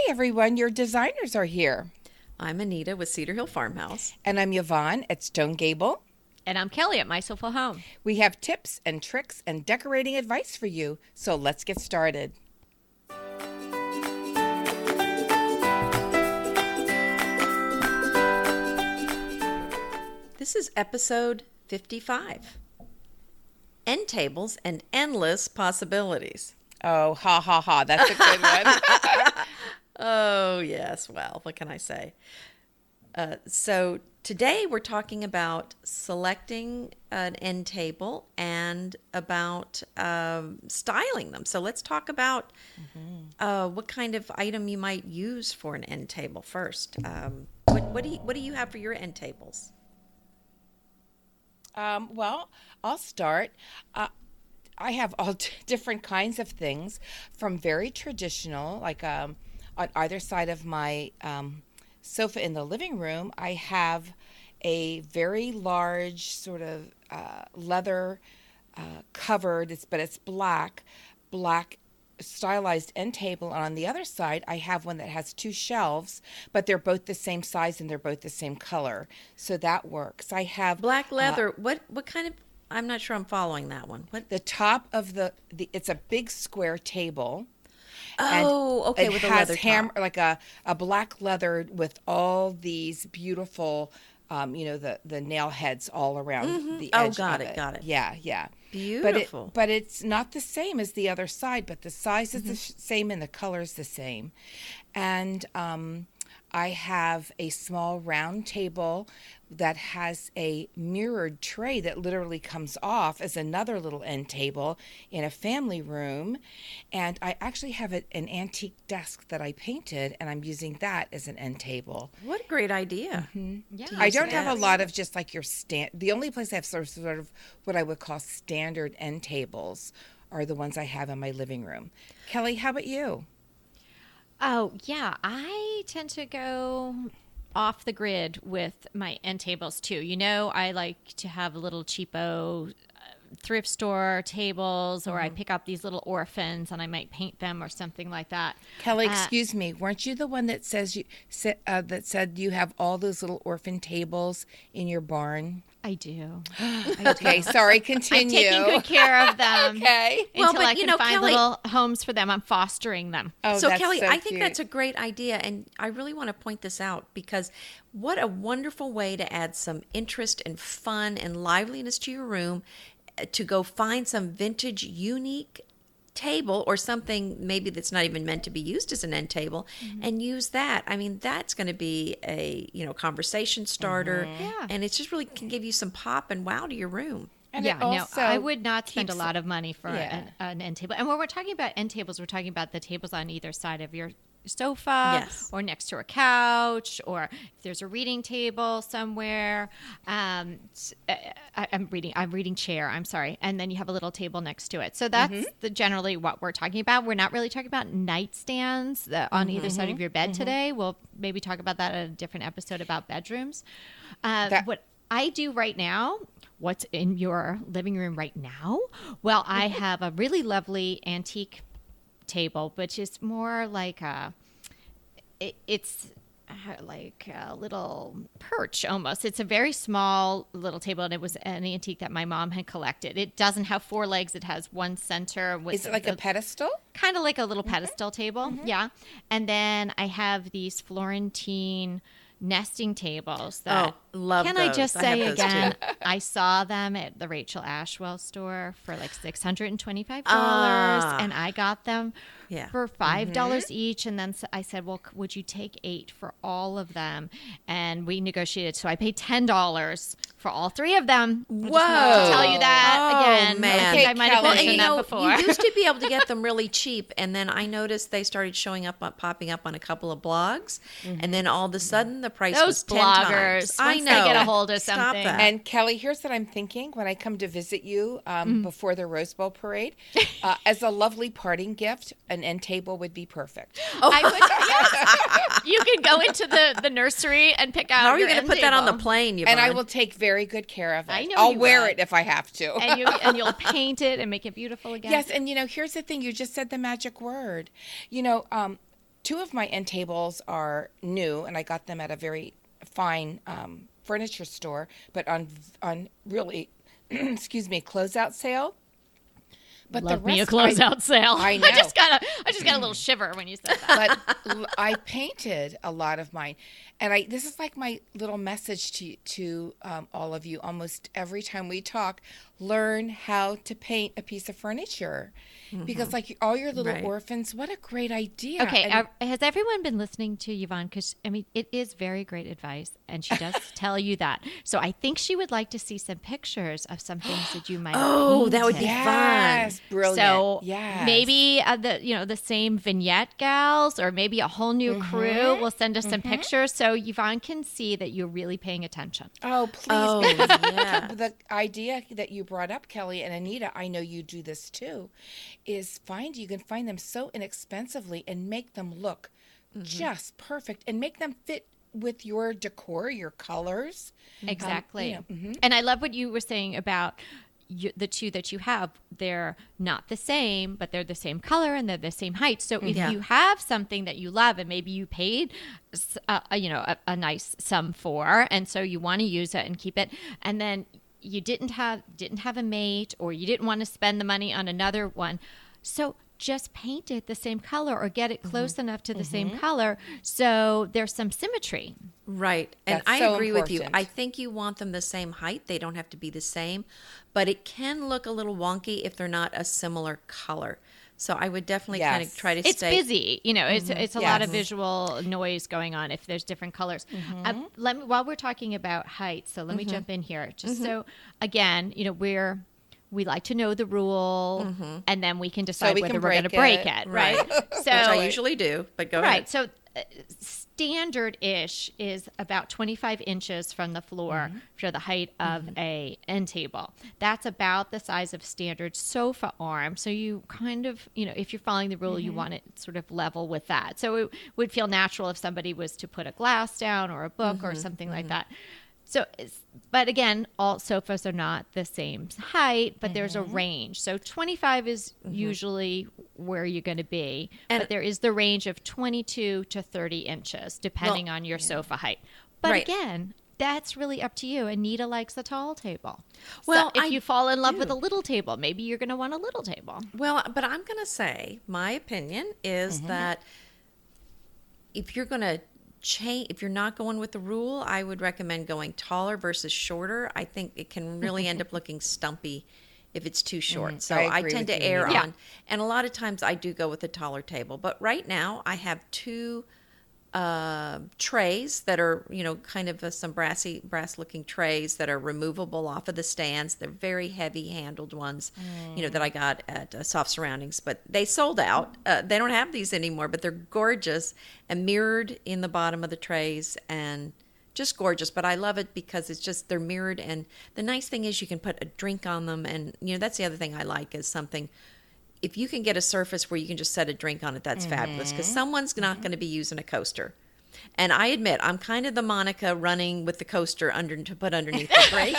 everyone, your designers are here. I'm Anita with Cedar Hill Farmhouse. And I'm Yvonne at Stone Gable. And I'm Kelly at My Soulful Home. We have tips and tricks and decorating advice for you, so let's get started. This is episode 55. End tables and endless possibilities. Oh, ha, ha, ha. That's a good one. Oh, yes. Well, what can I say? So today we're talking about selecting an end table and about styling them. So let's talk about what kind of item you might use for an end table first. What do you have for your end tables? Well, I'll start. I have all different kinds of things, from very traditional, like on either side of my sofa in the living room, I have a very large sort of leather covered, but it's black stylized end table, and on the other side I have one that has two shelves, but they're both the same size and they're both the same color, so that works. I have Black leather. What kind of? I'm not sure I'm following that one. What? the top of the it's a big square table. Oh, okay, It with a has leather top. like a black leather with all these beautiful, the nail heads all around the edge. got of it, got it. Yeah. Beautiful. But it's not the same as the other side. But the size is the same and the color is the same. And I have a small round table that has a mirrored tray that literally comes off as another little end table in a family room. And I actually have an antique desk that I painted, and I'm using that as an end table. What a great idea. Yeah. I don't have a lot of just like your the only place I have sort of what I would call standard end tables are the ones I have in my living room. Kelly, how about you? Oh, yeah. I tend to go off the grid with my end tables too. You know, I like to have a little cheapo thrift store tables, or I pick up these little orphans and I might paint them or something like that. Kelly, excuse me, weren't you the one that that said you have all those little orphan tables in your barn? I do. Okay, sorry, I'm continue. taking good care of them. Okay. Until Well, but I you can know, find Kelly- little homes for them. I'm fostering them. Oh, So that's Kelly, so I think cute. that's a great idea, and I really want to point this out because what a wonderful way to add some interest and fun and liveliness to your room, to go find some vintage, unique table or something maybe that's not even meant to be used as an end table, and use that. I mean, that's going to be a conversation starter, Yeah. and it just really can give you some pop and wow to your room. And Yeah, it no, also I would not spend a keeps- lot of money for Yeah. an end table. And when we're talking about end tables, we're talking about the tables on either side of your sofa, Yes. or next to a couch, or if there's a reading table somewhere. I'm reading chair. I'm sorry, and then you have a little table next to it. So that's generally what we're talking about. We're not really talking about nightstands on either side of your bed today. We'll maybe talk about that at a different episode about bedrooms. What I do right now. What's in your living room right now? Well, I have a really lovely antique table, which is more like it's like a little perch almost. It's a very small little table, and it was an antique that my mom had collected. It doesn't have four legs. It has one center. With Is it like a pedestal? kind of like a little pedestal table? Yeah. And then I have these Florentine nesting tables that love can I those. just I say have those again, too. I saw them at the Rachel Ashwell store for like $625, and I got them Yeah. for $5 each. And then I said, well, would you take 8 for all of them? And we negotiated, so I paid $10 for all 3 of them. I just wanted to tell you that Oh, again. man. I think I might have Kelly. mentioned that before. You used to be able to get them really cheap, and then I noticed they started popping up on a couple of blogs, and then all of a sudden the price Those was 10 bloggers, times. I once know. they get a hold of Stop something. that. And Kelly, here's what I'm thinking when I come to visit you before the Rose Bowl parade. As a lovely parting gift, an end table would be perfect. I would, yes. You can go into the nursery and pick out. How are you your going to end put that on the table. plane, Yvonne? And I will take very good care of it. I know I'll you wear will. it if I have to. And you'll paint it and make it beautiful again. Yes, and here's the thing. You just said the magic word. two of my end tables are new, and I got them at a very fine furniture store, but on really, excuse me, closeout sale. But Love the me a rest, closeout sale. I know. I just got a little shiver when you said that. But I painted a lot of mine, and this is like my little message to all of you. Almost every time we talk, learn how to paint a piece of furniture, because like all your little Right. orphans, what a great idea! Okay, And- has everyone been listening to Yvonne? Because, I mean, it is very great advice, and she does tell you that. So I think she would like to see some pictures of some things that you might have Oh, that would be painted. yes, brilliant. So yes. maybe the same vignette gals, or maybe a whole new crew will send us some pictures so Yvonne can see that you're really paying attention. Oh, please. Oh, because yeah. the idea that you brought up, Kelly and Anita, I know you do this too, is you can find them so inexpensively and make them look just perfect and make them fit with your decor, your colors. Exactly. you know, And I love what you were saying about the two that you have. They're not the same, but they're the same color and they're the same height. So if Yeah. you have something that you love and maybe you paid a nice sum for, and so you want to use it and keep it, and then you didn't have a mate, or you didn't want to spend the money on another one, so just paint it the same color or get it close enough to the same color so there's some symmetry. Right. And That's I so agree with you. important. I think you want them the same height. They don't have to be the same, but it can look a little wonky if they're not a similar color. So I would definitely kind of Yes. try to It's stay. busy, it's a lot of Yes. visual noise going on if there's different colors. While we're talking about height, so let me jump in here. Just so, again, we like to know the rule, and then we can decide we whether can we're going to break break it. it, right? So Which I usually do, but go right. ahead. So standard-ish is about 25 inches from the floor for the height of a end table. That's about the size of standard sofa arm. So you kind of, if you're following the rule, you want it sort of level with that. So it would feel natural if somebody was to put a glass down or a book or something like that. So, but again, all sofas are not the same height, but there's a range. So 25 is usually where you're going to be, but there is the range of 22 to 30 inches, depending on your sofa height. But Right. again, that's really up to you. Anita likes the tall table. Well, so if I you fall in love with do. a little table, maybe you're going to want a little table. Well, but I'm going to say my opinion is that if you're going to change, if you're not going with the rule, I would recommend going taller versus shorter. I think it can really end up looking stumpy if it's too short. So I I agree tend with to you, err Anita. on, and a lot of times I do go with a taller table. But right now I have two trays that are, kind of some brass looking trays that are removable off of the stands. They're very heavy handled ones, that I got at Soft Surroundings, but they sold out. They don't have these anymore, but they're gorgeous and mirrored in the bottom of the trays and just gorgeous. But I love it because it's just, they're mirrored. And the nice thing is you can put a drink on them. And, that's the other thing I like is something, if you can get a surface where you can just set a drink on it, that's fabulous, because someone's not going to be using a coaster. And I admit, I'm kind of the Monica running with the coaster to put underneath the drink. I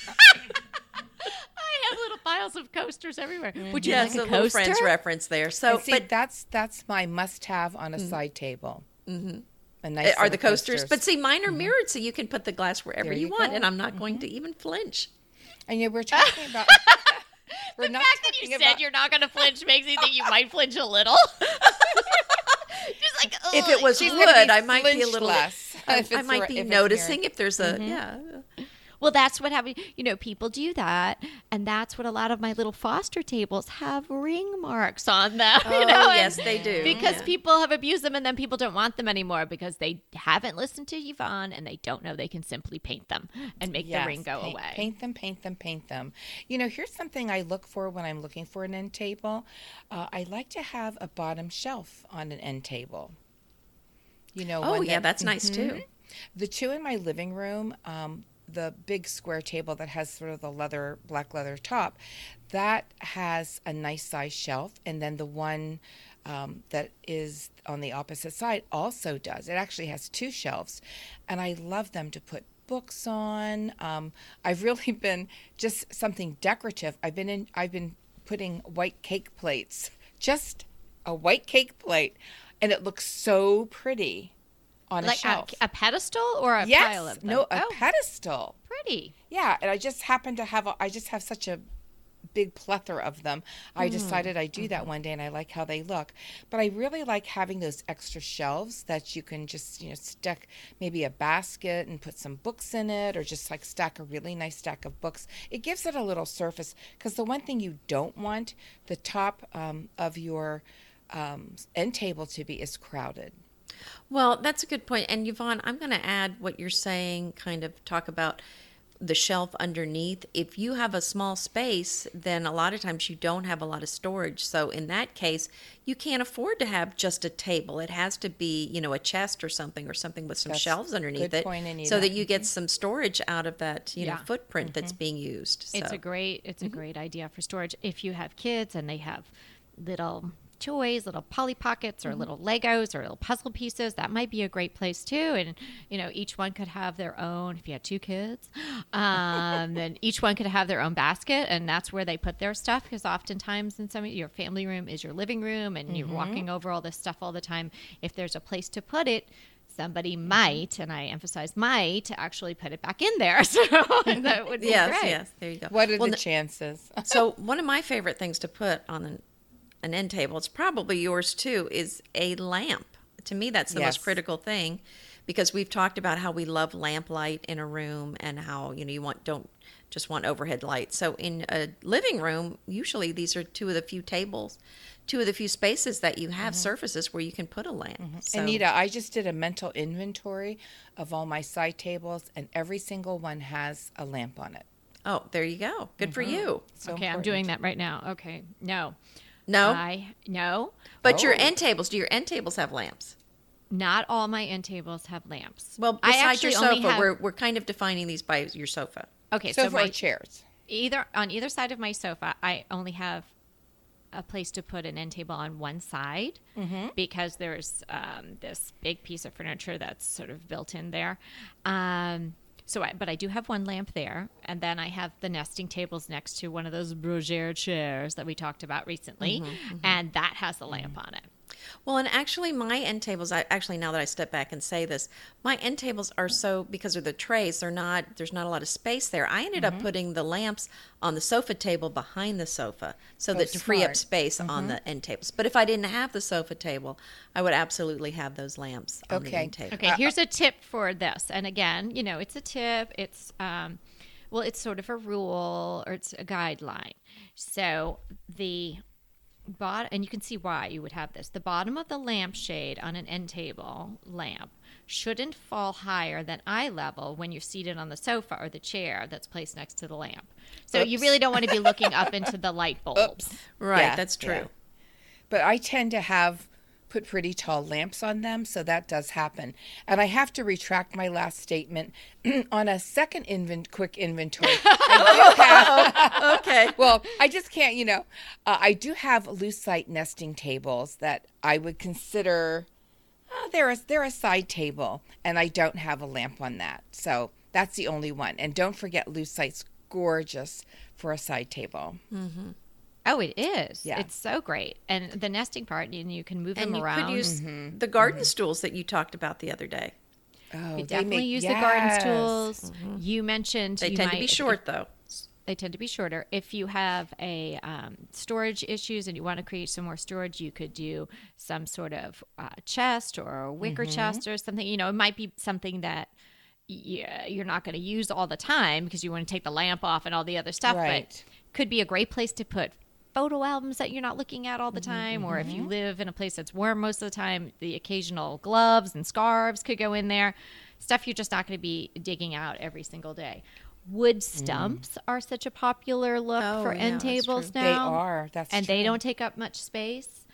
have little piles of coasters everywhere. Would you Yes, like a a little coaster? Friends reference there. So, And see, but that's my must-have on a side table. A nice are set the of coasters? But see, mine are mirrored, so you can put the glass wherever There you you want, go. and I'm not going to even flinch. And we're talking about. We're not The fact that you talking said about- you're not going to flinch makes me think you might flinch a little. Just like, If it was She's wood, gonna be I might be a flinched little. less I if it's might ra- be if it's noticing mirrored. if there's a yeah. well, that's what happens. People do that, and that's what a lot of my little foster tables have ring marks on them. Oh, and yes, they do. Because Yeah. people have abused them, and then people don't want them anymore because they haven't listened to Yvonne, and they don't know they can simply paint them and make the ring go away. Paint them, paint them, paint them. Here's something I look for when I'm looking for an end table. I like to have a bottom shelf on an end table. Oh one yeah, that- that's nice too. The two in my living room, the big square table that has sort of the black leather top, that has a nice size shelf. And then the one that is on the opposite side also does. It actually has two shelves. And I love them to put books on. I've really been just something decorative. I've been putting white cake plates, just a white cake plate and it looks so pretty on a Like shelf. a pedestal or a Yes, pile of them? no, a Oh, pedestal. pretty. Yeah, and I just happen to have I just have such a big plethora of them. I decided I'd do that one day, and I like how they look. But I really like having those extra shelves that you can just, stick maybe a basket and put some books in it, or just like stack a really nice stack of books. It gives it a little surface, because the one thing you don't want the top of your end table to be is crowded. Well, that's a good point. And Yvonne, I'm going to add what you're saying, kind of talk about the shelf underneath. If you have a small space, then a lot of times you don't have a lot of storage. So in that case, you can't afford to have just a table. It has to be, a chest or something with some That's shelves underneath good it, point, Anita. so that you get some storage out of that, Yeah. footprint that's being used. It's So- a great idea for storage. If you have kids and they have little toys, little Polly Pockets or little Legos or little puzzle pieces, that might be a great place too. And each one could have their own. If you had 2 kids, then each one could have their own basket, and that's where they put their stuff. Because oftentimes in your family room is your living room, and you're walking over all this stuff all the time. If there's a place to put it, somebody might, and I emphasize might, actually put it back in there. So that would be Yes, great. yes, there you go. What are Well, the chances? So one of my favorite things to put on an end table, it's probably yours too, is a lamp. To me, that's the Yes. most critical thing, because we've talked about how we love lamp light in a room, and how you don't just want overhead light. So in a living room, usually these are two of the few spaces that you have surfaces where you can put a lamp. So, Anita, I just did a mental inventory of all my side tables, and every single one has a lamp on it. oh, there you go. Good for you. So Okay, I'm important. doing that right now. Okay, no. No, No, but your Oh. end tables. Do your end tables have lamps? not all my end tables have lamps. Well, I besides your actually only sofa, have- we're kind of defining these by your sofa. Okay, So so for my, chairs. on either side of my sofa, I only have a place to put an end table on one side, because there's this big piece of furniture that's sort of built in there. But I do have one lamp there, and then I have the nesting tables next to one of those Brogère chairs that we talked about recently, and that has a lamp on it. Well, and actually, my end tables. Now that I step back and say this, my end tables are because of the trays. There's not a lot of space there. I ended up putting the lamps on the sofa table behind the sofa, so that to free up smart. space on the end tables. But if I didn't have the sofa table, I would absolutely have those lamps on the Okay. end table. Okay, here's a tip for this. And again, it's a tip. It's it's sort of a rule, or it's a guideline. So the bottom, and you can see why you would have this. The bottom of the lampshade on an end table lamp shouldn't fall higher than eye level when you're seated on the sofa or the chair that's placed next to the lamp. So you Oops. really don't want to be looking up into the light bulbs. Right, Yeah, that's true. yeah. But I tend to put pretty tall lamps on them, so that does happen. And I have to retract my last statement. On a second quick inventory, I do have, Okay. well, I just can't, I do have lucite nesting tables that I would consider, they're a side table, and I don't have a lamp on that. So that's the only one. And don't forget, lucite's gorgeous for a side table. Oh, it is. Yeah. It's so great. And the nesting part, you can move And them you around. could use the garden stools that you talked about the other day. Oh, You they definitely make- use the garden yes. stools. You mentioned They you tend to might- be short, though. They tend to be shorter. If you have a storage issues and you want to create some more storage, you could do some sort of chest or a wicker chest or something. It might be something that you're not going to use all the time because you want to take the lamp off and all the other stuff. Right. But could be a great place to put photo albums that you're not looking at all the time, or if you live in a place that's warm most of the time, the occasional gloves and scarves could go in there. Stuff you're just not going to be digging out every single day. Wood stumps are such a popular look Oh, for yeah, end that's tables true. now. They are. That's and true. they don't take up much space.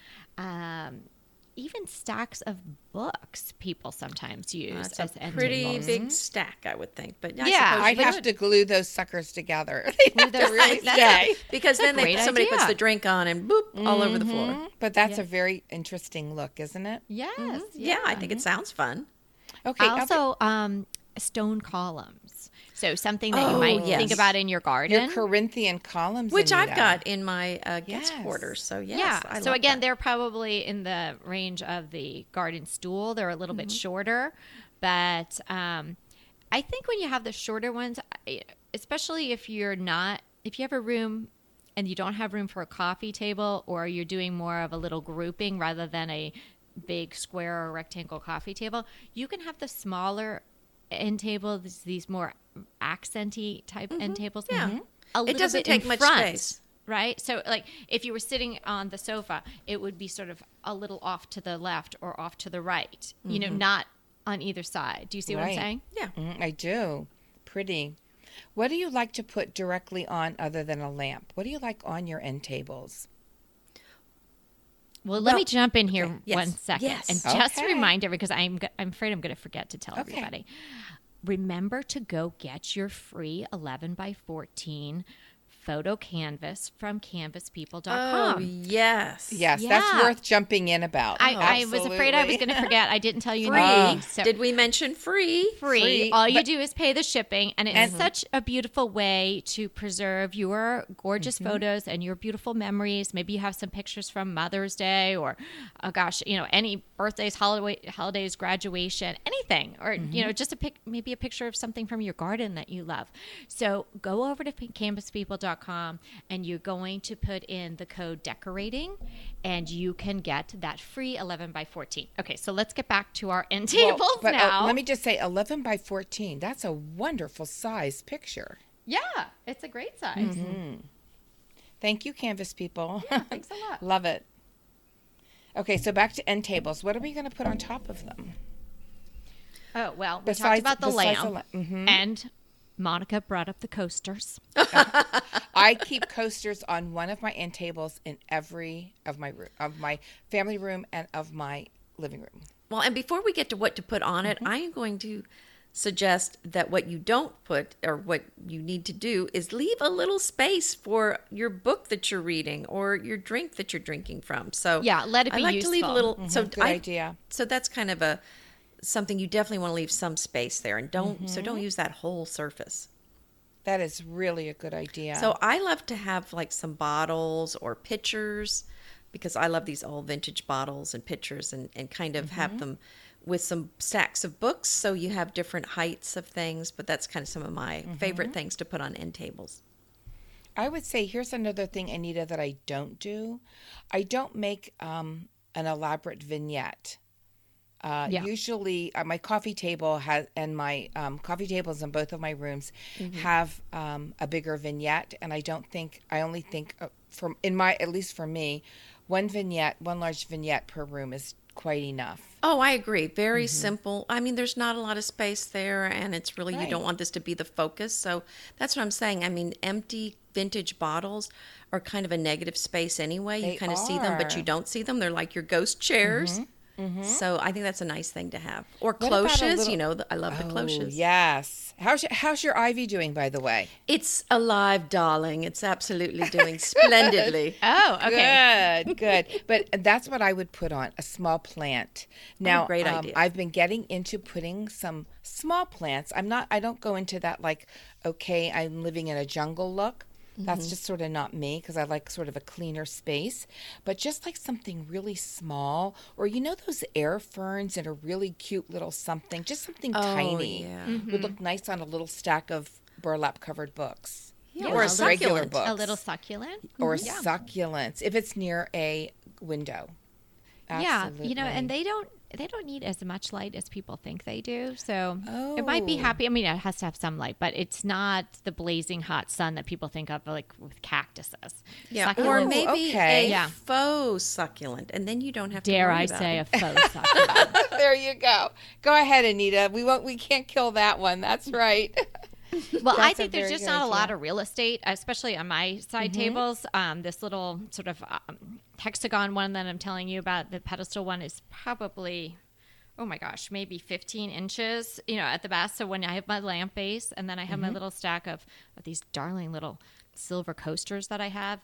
Even stacks of books people sometimes use That's as a end pretty tables. big stack, I would think. But Yeah, suppose I'd you have could. to glue those suckers together. They'd have to those- really That's stay. because then great somebody puts idea. the drink on and boop all over the floor. But that's a very interesting look, isn't it? Yes. Yeah, I think it sounds fun. Okay. Also, stone columns. So something that you Oh, might yes. think about in your Your garden. Corinthian columns, Which I've Anita. got in my guest Yes. quarters. So yes, Yeah. I So love again, that. they're probably in the range of the garden stool. They're a little bit shorter, but I think when you have the shorter ones, especially if you have a room and you don't have room for a coffee table, or you're doing more of a little grouping rather than a big square or rectangle coffee table, you can have the smaller end tables, these more accenty type end tables. Yeah. A It little doesn't bit take in much front, space. right? So, like, if you were sitting on the sofa, it would be sort of a little off to the left or off to the right, not on either side. Do you see what I'm Right. saying? Yeah. I do. Pretty. What do you like to put directly on other than a lamp? What do you like on your end tables? Well, let me Well, jump in here okay. Yes. 1 second Yes. and just Okay. remind everyone, because I'm afraid I'm going to forget to tell Okay. everybody. Remember to go get your free 11 by 14 photo canvas from canvaspeople.com. Oh yes. Yes, Yeah. that's worth jumping in about. I was afraid I was Absolutely. going to forget. I didn't tell you Free. anything. So Did we mention free? free. All you but- do is pay the shipping, and it's such a beautiful way to preserve your gorgeous photos and your beautiful memories. Maybe you have some pictures from Mother's Day, or oh gosh, any birthdays, holidays, graduation, anything, or just maybe a picture of something from your garden that you love. So go over to canvaspeople.com, and you're going to put in the code decorating, and you can get that free 11 by 14. Okay, so let's get back to our end tables But now. let me just say 11 by 14. That's a wonderful size picture. Yeah, it's a great size. Thank you, Canvas people. Thanks a lot. Love it. Okay, so back to end tables. What are we going to put on top of them? Oh, well, we Besides- talked about the besides the lamp, la- and Monica brought up the coasters. I keep coasters on one of my end tables in every of my family room and of my living room. Well, and before we get to what to put on it, I am going to suggest that what you don't put, or what you need to do, is leave a little space for your book that you're reading or your drink that you're drinking from. So Yeah, let it I be like to leave a useful. little. So Good idea. So that's kind of something you definitely want to leave some space there, and don't use that whole surface. That is really a good idea. So I love to have like some bottles or pitchers, because I love these old vintage bottles and pitchers, and kind of have them with some stacks of books, so you have different heights of things. But that's kind of some of my favorite things to put on end tables. I would say here's another thing, Anita, that I don't do. I don't make an elaborate vignette. Yeah. Usually, my coffee table has, and my coffee tables in both of my rooms have a bigger vignette, and I only think at least for me, one large vignette per room is quite enough. Oh, I agree. Very simple. I mean, there's not a lot of space there, and it's really, you Right. don't want this to be the focus. So that's what I'm saying. I mean, empty vintage bottles are kind of a negative space anyway. You They kind of see them, but are. you don't see them. They're like your ghost chairs. So I think that's a nice thing to have. Or What about a cloches, little- I love the cloches. Yes. How's your ivy doing, by the way? It's alive, darling. It's absolutely doing splendidly. Oh, okay. Good. But that's what I would put on, a small plant. Now, great idea. I've been getting into putting some small plants. I don't go into that like, okay, I'm living in a jungle look. That's just sort of not me, because I like sort of a cleaner space. But just like something really small, or those air ferns in a really cute little something, just something tiny yeah. would look nice on a little stack of burlap covered books. Yeah, or or a regular succulent. books. A little succulent. Or succulents, if it's near a window. Absolutely. Yeah, and they don't need as much light as people think they do. So it might be happy. I mean, it has to have some light, but it's not the blazing hot sun that people think of, like with cactuses. Yeah, or Succulents- maybe okay. a Yeah. faux succulent, and then you don't have to dare worry I about say it. a faux succulent. There you go. Go ahead, Anita. We can't kill that one. That's right. Well, I That's a think there's very just good not a lot idea. of real estate, especially on my side tables. This little sort of hexagon one that I'm telling you about, the pedestal one, is probably, oh my gosh, maybe 15 inches, at the best. So when I have my lamp base, and then I have my little stack of these darling little silver coasters that I have,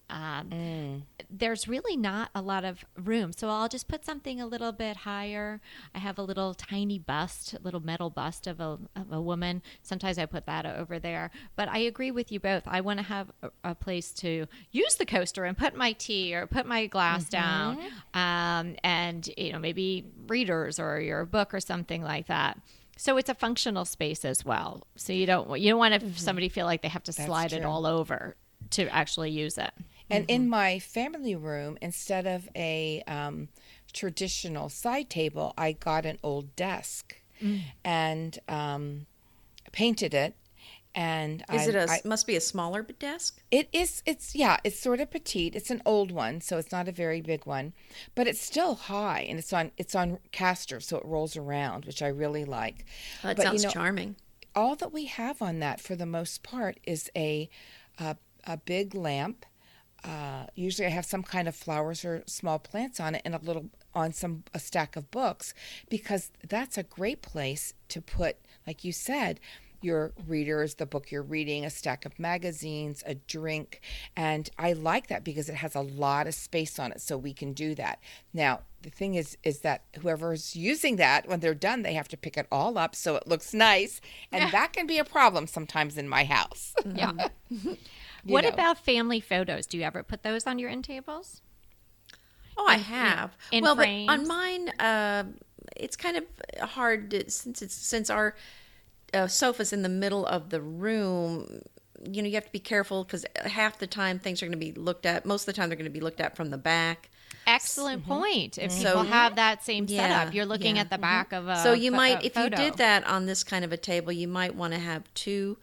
there's really not a lot of room. So I'll just put something a little bit higher. I have a little tiny bust, a little metal bust of a woman. Sometimes I put that over there. But I agree with you both. I want to have a place to use the coaster and put my tea or put my glass down, and maybe readers or your book or something like that. So it's a functional space as well. So you don't want to somebody feel like they have to slide it all over to actually use it. And in my family room, instead of a traditional side table, I got an old desk and painted it. And must be a smaller desk? It's sort of petite. It's an old one, so it's not a very big one, but it's still high, and it's on casters, so it rolls around, which I really like. That sounds charming. All that we have on that, for the most part, is a big lamp. Usually I have some kind of flowers or small plants on it, and a stack of books, because that's a great place to put, like you said, your readers, the book you're reading, a stack of magazines, a drink. And I like that because it has a lot of space on it, so we can do that. Now, the thing is that whoever's using that, when they're done, they have to pick it all up so it looks nice. And that can be a problem sometimes in my house. Yeah. What about family photos? Do you ever put those on your end tables? Oh, I have. In well, frames? But on mine, it's kind of hard since our sofa's in the middle of the room. You have to be careful because half the time things are going to be looked at. Most of the time they're going to be looked at from the back. Excellent point. If people have that same setup, you're looking at the back of a So you might, if photo. you did that on this kind of a table, you might want to have two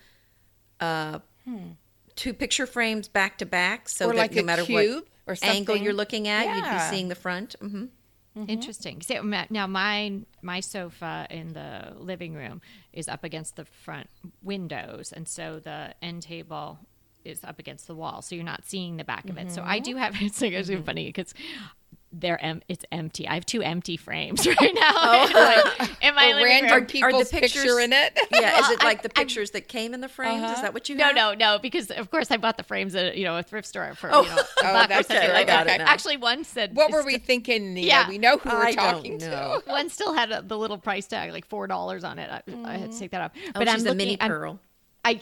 picture frames back to back, so or that like no a matter cube what or something. angle you're looking at, you'd be Yeah. seeing the front. Interesting. See, now my sofa in the living room is up against the front windows, and so the end table is up against the wall, so you're not seeing the back of it. So I do have it's actually funny because it's empty. I have two empty frames right now in my living random room. people's the pictures picture in it. Yeah, is it like the pictures that came in the frames? Is that what you have? No, because of course I bought the frames at a thrift store for Oh, a buck or that's something okay. like I got that. it now. Actually, one said What were we thinking, Nina? Yeah. We know who we're I talking don't know. to. One still had the little price tag, like $4 on it. I had to take that off. But she's a mini pearl. I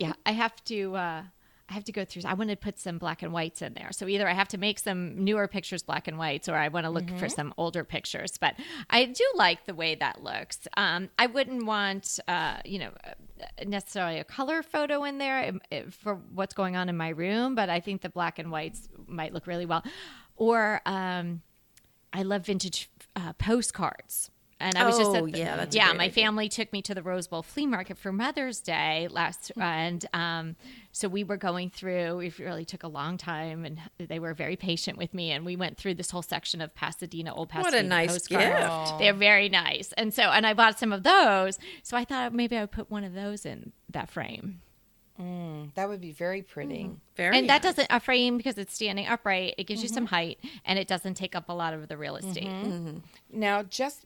have to go through. I want to put some black and whites in there. So either I have to make some newer pictures black and whites, or I want to look for some older pictures. But I do like the way that looks. I wouldn't want, necessarily a color photo in there for what's going on in my room. But I think the black and whites might look really well. Or I love vintage postcards. And I was just at that's a great my idea. family took me to the Rose Bowl flea market for Mother's Day and so we were going through. It really took a long time, and they were very patient with me. And we went through this whole section of old Pasadena What a nice postcards. gift! They're very nice, and I bought some of those. So I thought maybe I would put one of those in that frame. That would be very pretty. Very And that nice. doesn't a frame because it's standing upright. It gives you some height, and it doesn't take up a lot of the real estate. Now,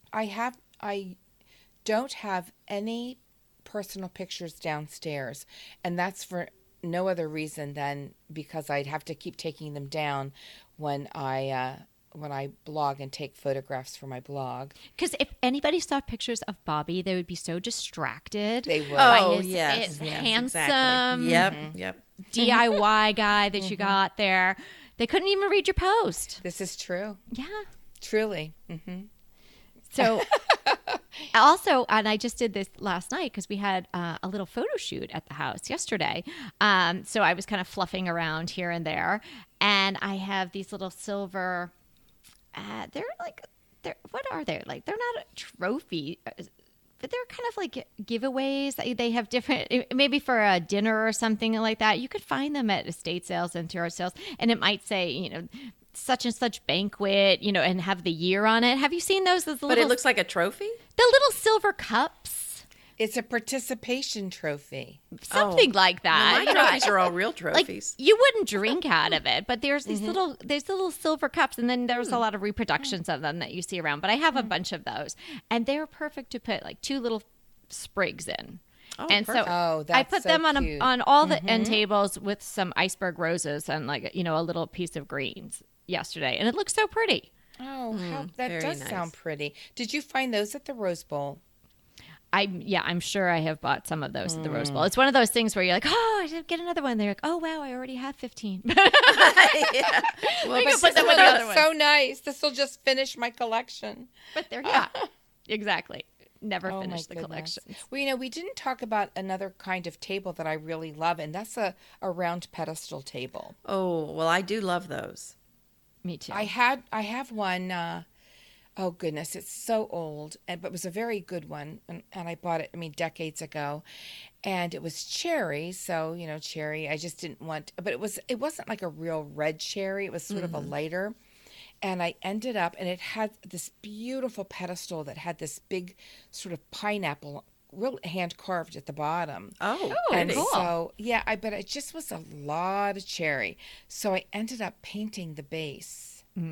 I don't have any personal pictures downstairs, and that's for no other reason than because I'd have to keep taking them down when I blog and take photographs for my blog. Because if anybody saw pictures of Bobby, they would be so distracted. They would. by Oh, his yes. handsome Yep. DIY guy that you got there. They couldn't even read your post. This is true. Yeah. Truly. So also, and I just did this last night because we had a little photo shoot at the house yesterday. So I was kind of fluffing around here and there, and I have these little silver. What are they? Like, they're not a trophy, but they're kind of like giveaways. They have different, maybe for a dinner or something like that. You could find them at estate sales and tourist sales, and it might say, such and such banquet, and have the year on it. Have you seen those? But it looks like a trophy? the little silver cups, It's a participation trophy. something like that. My trophies are all real trophies. You wouldn't drink out of it, but there's these little silver cups, and then there's a lot of reproductions of them that you see around. But I have a bunch of those, and they're perfect to put like two little sprigs in. Oh, And perfect. so Oh, I that's put so them cute. on all the end tables with some iceberg roses and like a little piece of greens yesterday, and it looks so pretty. Oh, how that very does nice. sound pretty. Did you find those at the Rose Bowl? I'm sure I have bought some of those at the Rose Bowl. It's one of those things where you're like, oh, I should get another one. They're like, oh wow, I already have 15. Yeah. Well, We but can put them This with the will other look one. so nice. This will just finish my collection. But they're exactly. Never Oh, my finish the goodness. collection. Well, we didn't talk about another kind of table that I really love, and that's a round pedestal table. oh, well, I do love those. Me too. I have one. Oh goodness, it's so old, but it was a very good one, and I bought it. Decades ago, and it was cherry. So cherry. I just didn't want, but it wasn't like a real red cherry. It was sort of a lighter, and I ended up, and it had this beautiful pedestal that had this big sort of pineapple, real hand carved at the bottom. Oh, And pretty. cool. so, yeah, but it just was a lot of cherry. So I ended up painting the base.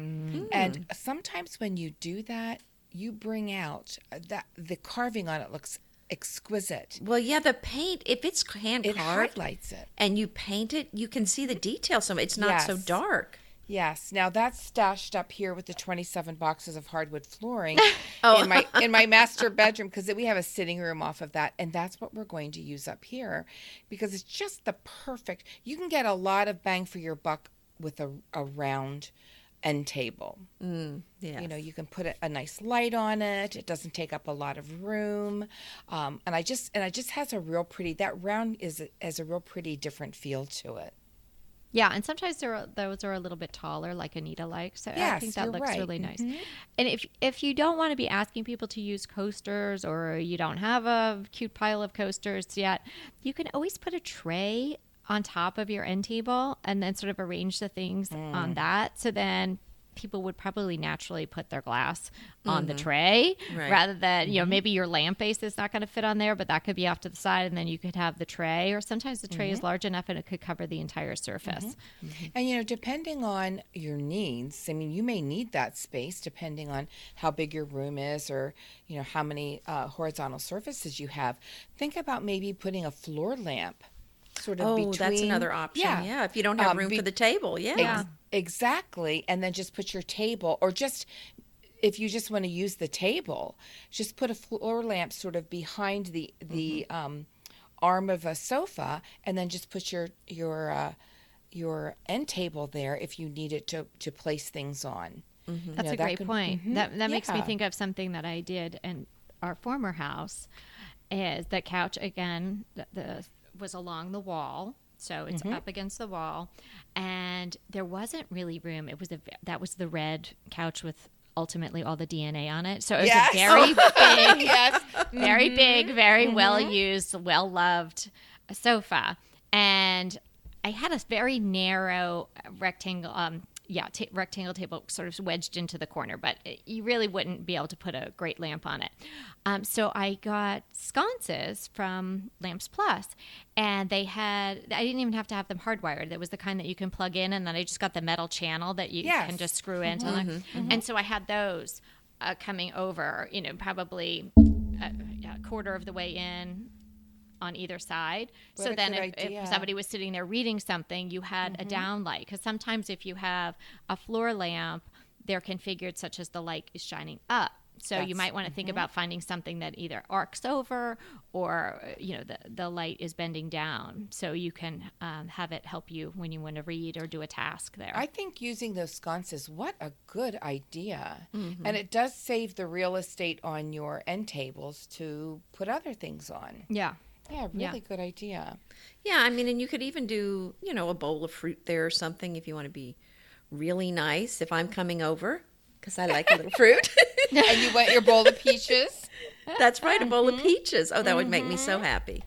And sometimes when you do that, you bring out that the carving on it looks exquisite. Well, yeah, the paint, if it's hand It carved highlights it. and you paint it, you can see the detail. So it's not so Yes. dark. Yes. Now that's stashed up here with the 27 boxes of hardwood flooring Oh. in my master bedroom, because we have a sitting room off of that, and that's what we're going to use up here because it's just the perfect. You can get a lot of bang for your buck with a round end table. Yeah. You can put a nice light on it. It doesn't take up a lot of room, and it just has a real pretty. That round has a real pretty different feel to it. Yeah, and sometimes those are a little bit taller, like Anita likes. So I Yes, think that you're looks right. really nice. And if you don't want to be asking people to use coasters, or you don't have a cute pile of coasters yet, you can always put a tray on top of your end table and then sort of arrange the things on that. So then people would probably naturally put their glass on the tray Right. rather than, maybe your lamp base is not going to fit on there, but that could be off to the side, and then you could have the tray, or sometimes the tray is large enough and it could cover the entire surface. And depending on your needs, you may need that space depending on how big your room is, or how many horizontal surfaces you have. Think about maybe putting a floor lamp sort of Oh, between. that's another option. Yeah. If you don't have room for the table. Yeah. Exactly. And then just put your table, or just if you just want to use the table, just put a floor lamp sort of behind the arm of a sofa, and then just put your end table there if you need it to place things on. That's a that great could- point. That makes me Yeah. think of something that I did in our former house. Is the couch again? Was along the wall, so it's up against the wall, and there wasn't really room. It was that was the red couch with ultimately all the DNA on it. So it was Yes. a very big, Yes. very big, very well used, well loved sofa, and I had a very narrow rectangle. Rectangle table sort of wedged into the corner, but you really wouldn't be able to put a great lamp on it. So I got sconces from Lamps Plus, and I didn't even have to have them hardwired. That was the kind that you can plug in, and then I just got the metal channel that you Yes. can just screw into. And so I had those coming over, probably a quarter of the way in on either side. What So a then good if idea. somebody was sitting there reading something, you had a downlight. Because sometimes if you have a floor lamp, they're configured such as the light is shining up. So you That's- might want to think about finding something that either arcs over, or the light is bending down, so you can have it help you when you want to read or do a task there. I think using those sconces, what a good idea. And it does save the real estate on your end tables to put other things on. yeah. Yeah, really Yeah. good idea. Yeah. And you could even do, a bowl of fruit there or something if you want to be really nice. If I'm coming over, because I like a little fruit. And you want your bowl of peaches? That's right, a bowl of peaches. Oh, that would make me so happy.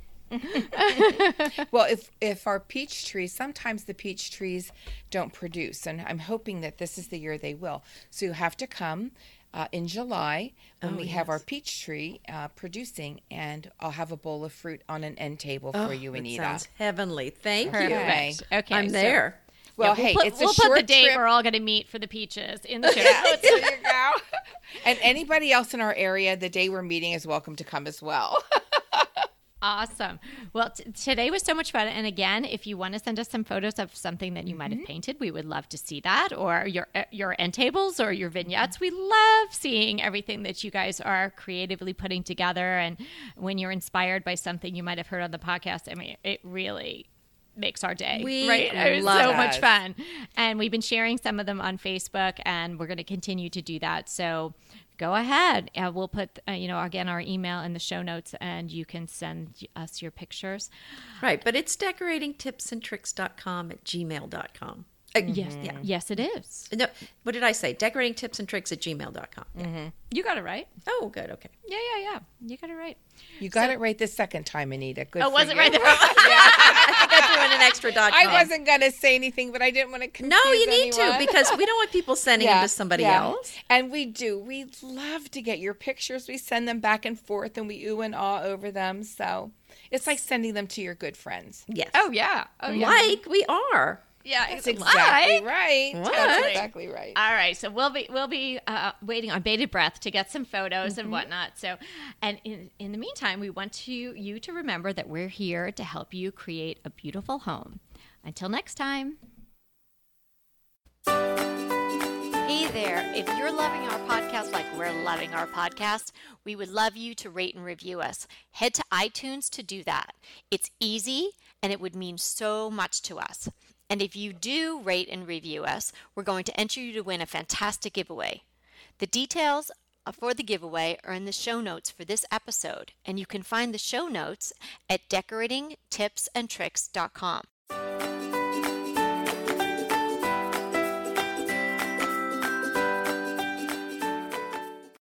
Well, if our peach trees, sometimes the peach trees don't produce, and I'm hoping that this is the year they will. So you have to come in July when we have our peach tree producing, and I'll have a bowl of fruit on an end table for you, It Anita. sounds heavenly. Thank you. Perfect. Okay. I'm so- there. Well, we'll hey, put, it's a we'll short put the date trip. we're all going to meet for the peaches in the show Yeah, notes. there you go. And anybody else in our area, the day we're meeting is welcome to come as well. Awesome. Well, today was so much fun. And again, if you want to send us some photos of something that you might have painted, we would love to see that, or your end tables or your vignettes. We love seeing everything that you guys are creatively putting together. And when you're inspired by something you might have heard on the podcast, I mean, it really makes our day. It was so much fun. And we've been sharing some of them on Facebook, and we're going to continue to do that. So go ahead. We'll put, again, our email in the show notes, and you can send us your pictures. Right. But it's decoratingtipsandtricks.com@gmail.com. Yes. Yeah. Yes, it is. No, what did I say? Decoratingtipsandtricks@gmail.com. Mm-hmm. You got it right. Oh, good. Okay. Yeah. You got it right. You got it right the second time, Anita. Good. Oh, was it right the I think I threw in an extra .com. I wasn't going to say anything, but I didn't want to confuse No, you need anyone. to, because we don't want people sending them to somebody else. And we do. We love to get your pictures. We send them back and forth, and we ooh and ah over them. So it's like sending them to your good friends. Yes. Oh, yeah. Like we are. Yeah, That's exactly right. What? That's exactly right. All right, so we'll be waiting on bated breath to get some photos and whatnot. So, and in the meantime, we want you to remember that we're here to help you create a beautiful home. Until next time. Hey there! If you're loving our podcast like we're loving our podcast, we would love you to rate and review us. Head to iTunes to do that. It's easy, and it would mean so much to us. And if you do rate and review us, we're going to enter you to win a fantastic giveaway. The details for the giveaway are in the show notes for this episode, and you can find the show notes at decoratingtipsandtricks.com.